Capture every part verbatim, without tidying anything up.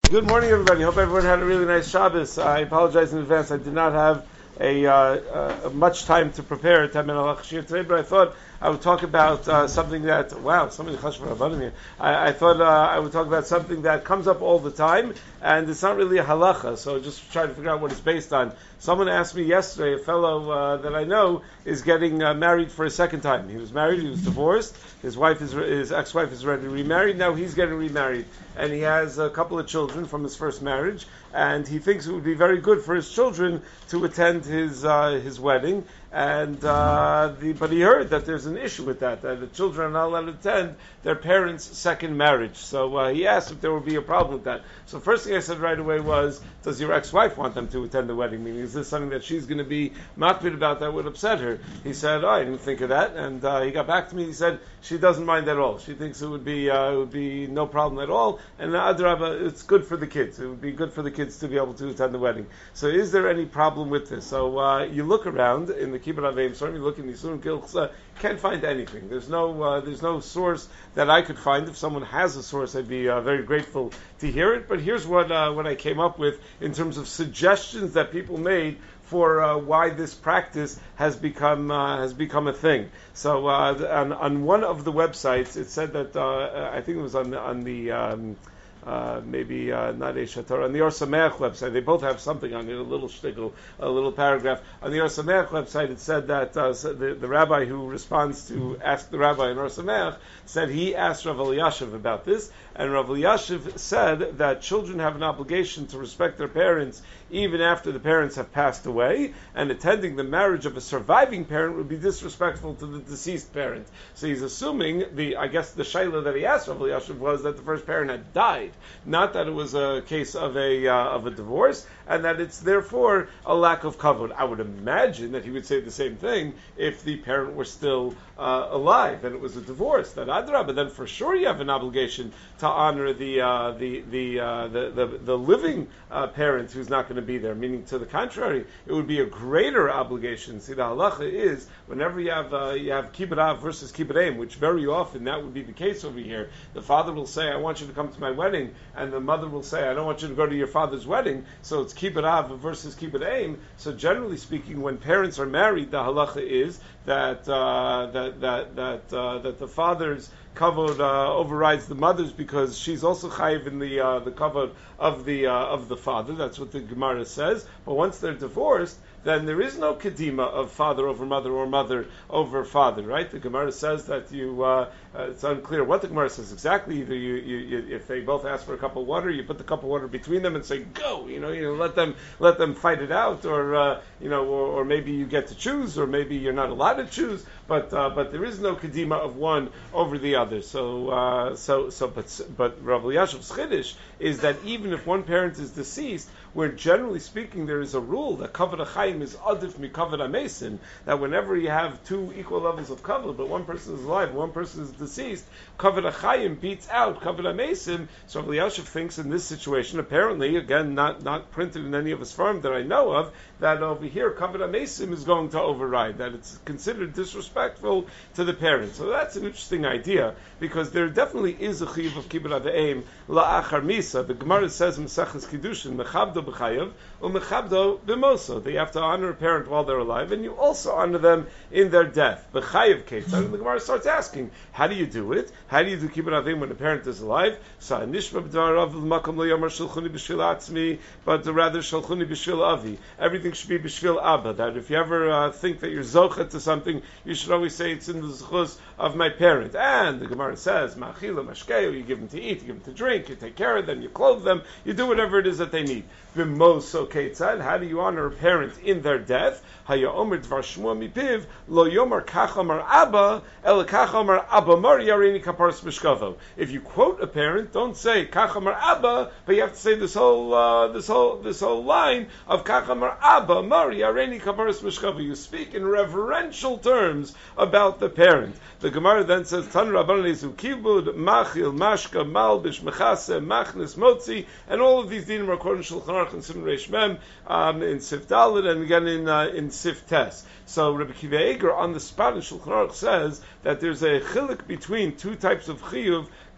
Good morning, everybody. Hope everyone had a really nice Shabbos. I apologize in advance. I did not have a, uh, uh, much time to prepare Ten Minute Shir today, but I thought I would talk about uh, something that, wow, somebody chashva rabbanim here. I, I thought uh, I would talk about something that comes up all the time, and it's not really a halacha, so just try to figure out what it's based on. Someone asked me yesterday, a fellow uh, that I know is getting uh, married for a second time. He was married, he was divorced, his wife is, his ex-wife is ready to remarry, now he's getting remarried, and he has a couple of children from his first marriage, and he thinks it would be very good for his children to attend his uh, his wedding, and uh, the, but he heard that there's an issue with that, that the children are not allowed to attend their parents' second marriage. So uh, he asked if there would be a problem with that. So first thing I said right away was, does your ex-wife want them to attend the wedding? Meaning, is this something that she's going to be makbid about that would upset her? He said, oh, I didn't think of that. And uh, he got back to me, he said, she doesn't mind at all. She thinks it would be uh, it would be no problem at all. And uh, Adrabah, it's good for the kids. It would be good for the kids to be able to attend the wedding. So is there any problem with this? So uh, you look around in the Kibbutz Aveim, certainly look in the Yisurim Kilchsa, can't find anything. There's no uh, there's no source that I could find. If someone has a source, I'd be uh, very grateful to hear it. But here's what uh, what I came up with in terms of suggestions that people made for uh, why this practice has become uh, has become a thing. So uh, on, on one of the websites, it said that uh, I think it was on the, on the um, Uh, maybe uh, not Eish HaTorah, on the Or Sameach website. They both have something on it, a little shtickle, a little paragraph. On the Or Sameach website, it said that uh, so the, the rabbi who responds to Ask the Rabbi in Or Sameach said he asked Rav Elyashiv about this, and Rav Elyashiv said that children have an obligation to respect their parents even after the parents have passed away, and attending the marriage of a surviving parent would be disrespectful to the deceased parent. So he's assuming, the I guess the shayla that he asked Rav Elyashiv was that the first parent had died, not that it was a case of a uh, of a divorce, and that it's therefore a lack of kavod. I would imagine that he would say the same thing if the parent were still uh, alive and it was a divorce. That adrabah, but then for sure you have an obligation to honor the uh, the the, uh, the the the living uh, parent who's not going to be there. Meaning, to the contrary, it would be a greater obligation. See, the halacha is whenever you have uh, you have kibbut av versus kibbut aim, which very often that would be the case over here. The father will say, "I want you to come to my wedding," and the mother will say, "I don't want you to go to your father's wedding." So it's kibbut av versus kibbut aim. So generally speaking, when parents are married, the halacha is that uh, that that that uh, that the father's kavod uh, overrides the mother's, because she's also chayiv in the uh, the kavod of the uh, of the father. That's what the Gemara says. But once they're divorced, then there is no kedima of father over mother or mother over father, right? The Gemara says that you, uh, uh, it's unclear what the Gemara says exactly. Either you, you, you, if they both ask for a cup of water, you put the cup of water between them and say, go, you know, you know, let them, let them fight it out, or, uh, you know, or, or maybe you get to choose, or maybe you're not allowed to choose, but, uh, but there is no kedima of one over the other. So, uh, so, so, but, but Rav Elyashiv's chiddush is that even if one parent is deceased, where generally speaking there is a rule that kavod hachayim is adif mi kavod hamesim, that whenever you have two equal levels of kavod, but one person is alive, one person is deceased, kavod hachayim beats out kavod hamesim. So Rav Elyashiv thinks in this situation, apparently, again, not, not printed in any of his farm that I know of, that over here kavod hamesim is going to override, that it's considered disrespectful to the parents. So that's an interesting idea, because there definitely is a chiyuv of kibbut aveim la'achar misa. The Gemara says in Maseches Kiddushin, mechabdo b'chayav u'mechabdo b'moso. They have to honor a parent while they're alive, and you also honor them in their death. B'chayav ketzad. And the Gemara starts asking, how do you do it? How do you do kibbut aveim when a parent is alive? So nishma b'dvarav l'makom lo yomar shalchuni b'shvil atzmi, but rather shalchuni b'shvil avi. Everything should be b'shvil abba. That if you ever uh, think that you're zocha to something, you should always say it's in the zechus of my parent. And the Gemara says, ma'achila mashkeu, you give them to eat, you give them to drink, you take care of them, you clothe them, you do whatever it is that they need. B'moso ketzad, how do you honor a parent in their death? Haya omer dvar shmua mipiv, lo yomar kach amar abba, el kach amar abba mar yareini kaparas mishkavo. If you quote a parent, don't say kach amar abba, but you have to say this whole uh, this whole this whole line of kach amar abba mar yareini kaparas mishkavo. You speak in reverential terms about the parent. The Gemara then says, Tan Rabbanan Lezu Kibud, Machil, Mashka, Malbish, Mechase, Machnis, Motzi, and all of these dinim are according to Shulchan Aruch and Simon Reish Mem, um, in Sif Dalet, and again in uh, in Sif Tes. So Rabbi Kiva Eger on the spot in Shulchan Aruch says that there's a chilik between two types of chiyuv,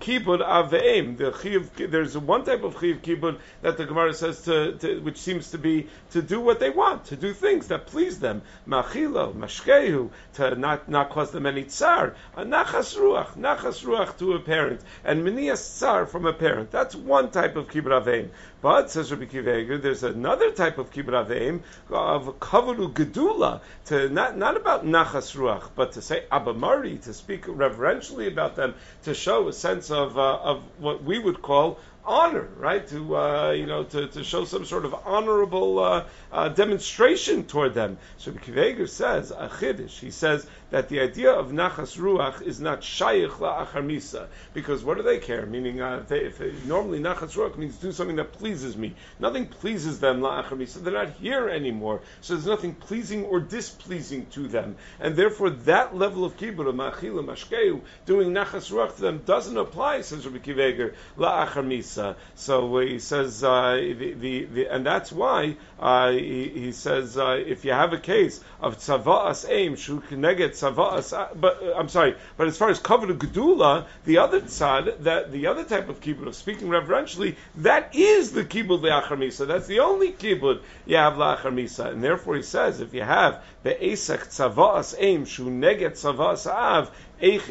kibud aveim. The chiyuv, there's one type of chiyuv kibud that the Gemara says to, to, which seems to be to do what they want, to do things that please them. Machilo, mashkehu, to not not cause them any tsar. A nachas ruach, nachas ruach to a parent, and minias tsar from a parent. That's one type of kibud aveim. But says Rabbi Akiva Eiger, there's another type of kibud aveim of kavod gedula, to not not about nachas ruach, but to say abamari, to speak reverentially about them, to show a sense of uh, of what we would call honor, right? To uh, you know, to, to show some sort of honorable uh, uh, demonstration toward them. So Rabbi Akiva Eiger says a chiddush. He says that the idea of nachas ruach is not shayich la'achar misa, because what do they care? Meaning, uh, they, if they, normally nachas ruach means do something that pleases me. Nothing pleases them la'achar misa. They're not here anymore, so there's nothing pleasing or displeasing to them, and therefore that level of kibbud, ma'achila mashkeu, doing nachas ruach to them doesn't apply. Says Rabbi Akiva Eiger la'achar misa. Uh, so uh, he says, uh, the, the, the, and that's why uh, he, he says, uh, if you have a case of tzava'as aim shu k'neget tzava'as, but uh, I'm sorry, but as far as kavod gedula, the other side, that the other type of kibbud of speaking reverentially, that is the kibbud le'achar misa. That's the only kibbud you have le'achar misa, and therefore he says, if you have be'esek tzava'as aim shu neget tzava'as av, if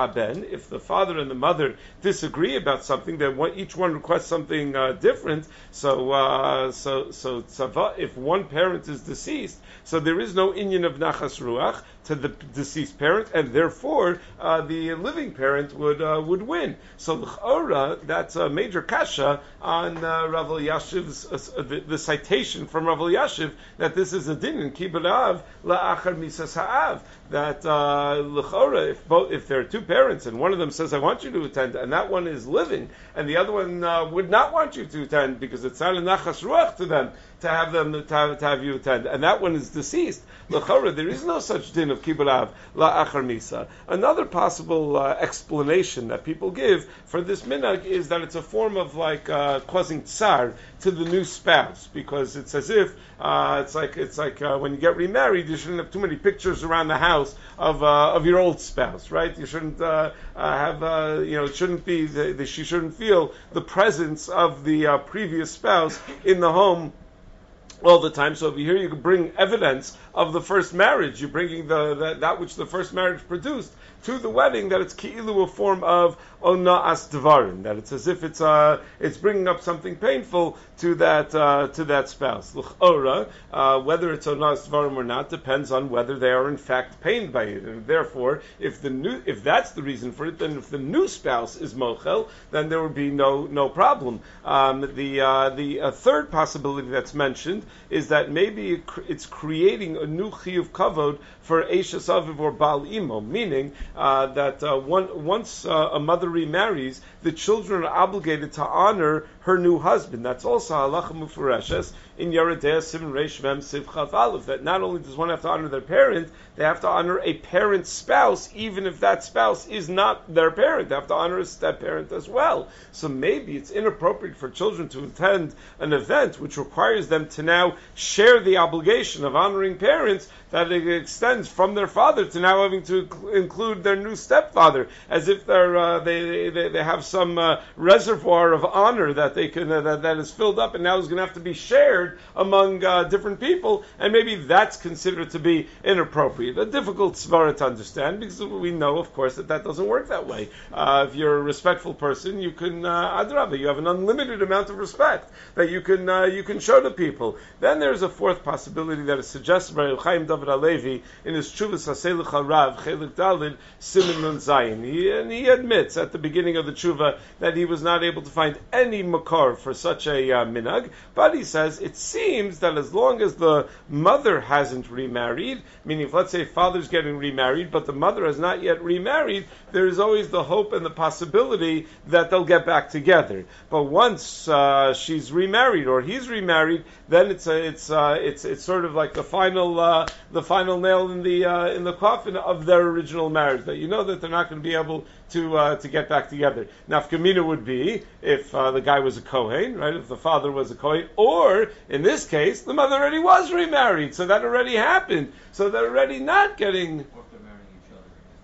the father and the mother disagree about something, then one, each one requests something uh, different. So, uh, so, so tzava, if one parent is deceased, so there is no inyan of nachas ruach to the deceased parent, and therefore uh, the living parent would uh, would win. So l'chora, that's a major kasha on uh, Rav Elyashiv's uh, the, the citation from Rav Elyashiv that this is a din in kibbud av la'achar misas ha'av, that uh, l'chora, if both if there are two parents and one of them says I want you to attend, and that one is living, and the other one uh, would not want you to attend because it's not a nachas ruach to them to have them to have, to have you attend, and that one is deceased. L'chora, there is no such din of kibbud av la'achar misa. Another possible uh, explanation that people give for this minhag is that it's a form of like uh, causing tsar to the new spouse, because it's as if uh, it's like it's like uh, when you get remarried, you shouldn't have too many pictures around the house of uh, of your old spouse, right? You shouldn't uh, uh, have uh, you know it shouldn't be the, the, she shouldn't feel the presence of the uh, previous spouse in the home all the time. So over here you can bring evidence of the first marriage. You're bringing the, the that which the first marriage produced to the wedding, that it's ki'ilu, a form of ona'as dvarim, that it's as if it's uh, it's bringing up something painful to that uh, to that spouse. L'chora, uh, whether it's ona'as dvarim or not depends on whether they are in fact pained by it, and therefore, if the new if that's the reason for it, then if the new spouse is mochel, then there would be no no problem. Um, the uh, the uh, third possibility that's mentioned is that maybe it's creating a new chiyuv kavod for Eishes Aviv or Baal Imo, meaning uh, that uh, one, once uh, a mother remarries, the children are obligated to honor her new husband. That's also halacha mufureshes in Yeridea Simon Reish Mem Siv Chav Aleph, that not only does one have to honor their parent, they have to honor a parent's spouse, even if that spouse is not their parent. They have to honor a step-parent as well. So maybe it's inappropriate for children to attend an event which requires them to now share the obligation of honoring parents, that it extends from their father to now having to include their new stepfather, as if they're uh, they, they they have some uh, reservoir of honor that they can uh, that, that is filled up and now is going to have to be shared among uh, different people, and maybe that's considered to be inappropriate. A difficult svara to understand, because we know, of course, that that doesn't work that way. Uh, if you're a respectful person, you can uh, adrabah, you have an unlimited amount of respect that you can uh, you can show to people. Then there's a fourth possibility that is suggested by Chaim David Alevi in his Tshuvas Hasei L'cha Rav Chelik Dalid Siman Nun Zayin. He and he admits at the beginning of the tshuva that he was not able to find any makar for such a uh, minhag, but he says it seems that as long as the mother hasn't remarried, meaning if let's say father's getting remarried but the mother has not yet remarried, there is always the hope and the possibility that they'll get back together. But once uh, she's remarried or he's remarried, then it's a, it's uh, it's it's sort of like the final uh, the final nail in the uh, in the coffin of their original marriage, that you know that they're not going to be able to uh, to get back together. Nafkamina would be if uh, the guy was a Kohen, right? If the father was a Kohen, or in this case, the mother already was remarried, so that already happened. So they're already not getting. Or if they're marrying each other.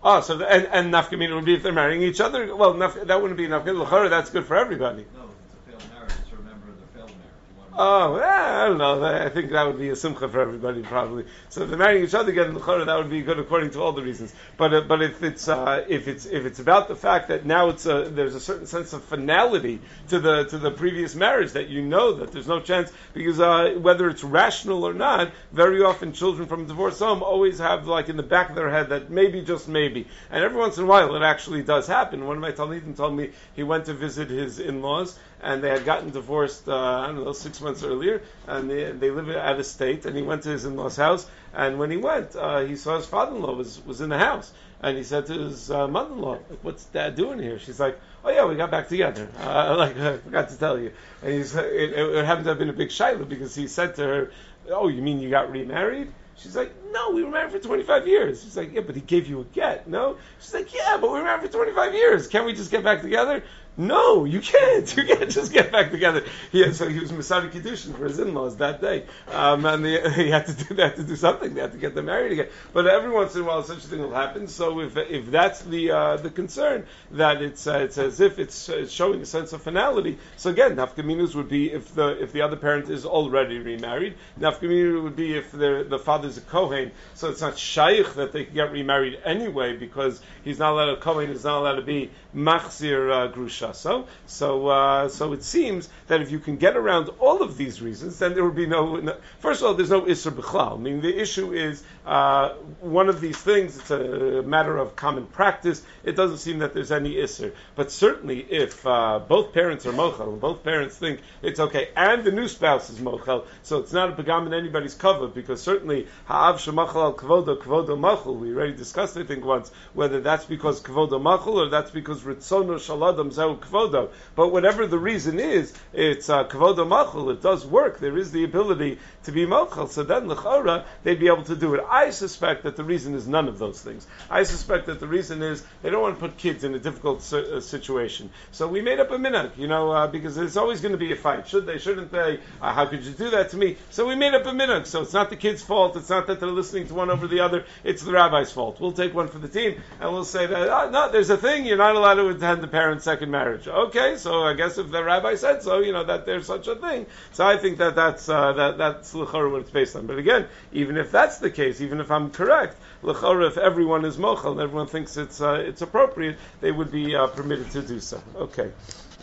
Oh, so the, and and nafkamina would be if they're marrying each other. Well, naf, that wouldn't be nafkamina. L'chara, that's good for everybody. No, it's a failed marriage. It's a remember the failed marriage. Oh, yeah, I don't know. I think that would be a simcha for everybody, probably. So if they're marrying each other again in the Chorah, that would be good according to all the reasons. But uh, but if it's uh, if it's if it's about the fact that now it's a, there's a certain sense of finality to the to the previous marriage, that you know that there's no chance, because uh, whether it's rational or not, very often children from a divorced home always have like in the back of their head that maybe, just maybe, and every once in a while it actually does happen. One of my talmidim told me he went to visit his in-laws, and they had gotten divorced, uh, I don't know, six months earlier, and they, they live out of state, and he went to his in-law's house, and when he went, uh, he saw his father-in-law was, was in the house, and he said to his uh, mother-in-law, what's Dad doing here? She's like, oh yeah, we got back together. Uh, like, I forgot to tell you. And he's, it, it happened to have been a big shayla, because he said to her, oh, you mean you got remarried? She's like, no, we were married for twenty-five years. She's like, yeah, but he gave you a get, no? She's like, yeah, but we were married for twenty-five years. Can't we just get back together? No, you can't. You can't just get back together. He had, so he was Masadi Kedushin for his in-laws that day. Um, and the, he had to do they had to do something. They had to get them married again. But every once in a while, such a thing will happen. So if if that's the uh, the concern, that it's uh, it's as if it's, uh, it's showing a sense of finality. So again, nafkaminus would be if the if the other parent is already remarried. Nafkaminu would be if the the father's a kohen. So it's not shaykh that they can get remarried anyway, because he's not allowed to kohen is not allowed to be machzir uh, grusha. So, so, uh, so it seems that if you can get around all of these reasons, then there would be no. no first of all, there's no isser b'chlal. I mean, the issue is uh, one of these things. It's a matter of common practice. It doesn't seem that there's any isser. But certainly, if uh, both parents are mochel and both parents think it's okay, and the new spouse is mochel, so it's not a pagam in anybody's cover, because certainly ha'av shemachal al kvodo kvodo machul. We already discussed, I think, once whether that's because kvodo machul or that's because ritzono shaladam zeu kvodo. But whatever the reason is, it's uh, kvodo machul. It does work. There is the ability to be mochel. So then l'chora they'd be able to do it. I suspect that the reason is none of those things. I suspect that the reason is they don't want to put kids in a difficult uh, situation. So we made up a minhag, you know, uh, because there's always going to be a fight. Should they? Shouldn't they? Uh, how could you do that to me? So we made up a minhag. So it's not the kid's fault. It's not that they're listening to one over the other. It's the rabbi's fault. We'll take one for the team and we'll say that oh, no, there's a thing. You're not allowed to attend the parent's second marriage. Okay, so I guess if the rabbi said so, you know that there's such a thing. So I think that that's uh, that that's l'chora what it's based on. But again, even if that's the case, even if I'm correct, l'chora, if everyone is mochel and everyone thinks it's uh, it's appropriate, they would be uh, permitted to do so. Okay.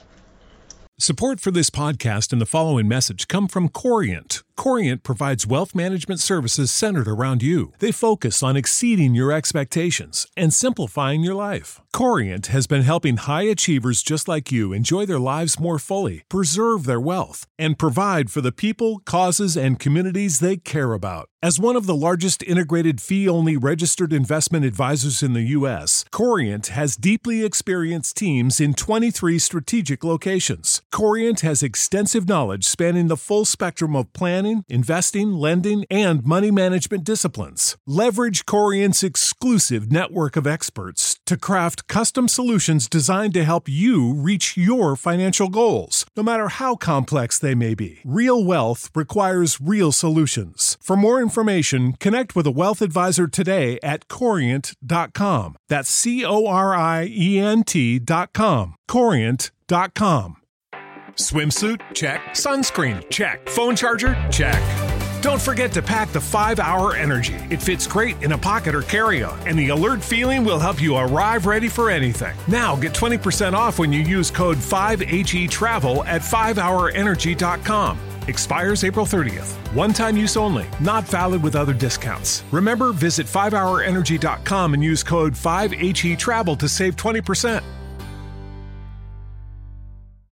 Support for this podcast and the following message come from Corient. Corient provides wealth management services centered around you. They focus on exceeding your expectations and simplifying your life. Corient has been helping high achievers just like you enjoy their lives more fully, preserve their wealth, and provide for the people, causes, and communities they care about. As one of the largest integrated fee-only registered investment advisors in the U S, Corient has deeply experienced teams in twenty-three strategic locations. Corient has extensive knowledge spanning the full spectrum of planning, investing, lending, and money management disciplines. Leverage Corient's exclusive network of experts to craft custom solutions designed to help you reach your financial goals, no matter how complex they may be. Real wealth requires real solutions. For more information, connect with a wealth advisor today at corient dot com. That's C O R I E N T dot com. corient dot com. Swimsuit? Check. Sunscreen? Check. Phone charger? Check. Don't forget to pack the five hour Energy. It fits great in a pocket or carry-on, and the alert feeling will help you arrive ready for anything. Now get twenty percent off when you use code five H E travel at five hour energy dot com. Expires April thirtieth. One-time use only. Not valid with other discounts. Remember, visit five hour energy dot com and use code five H E travel to save twenty percent.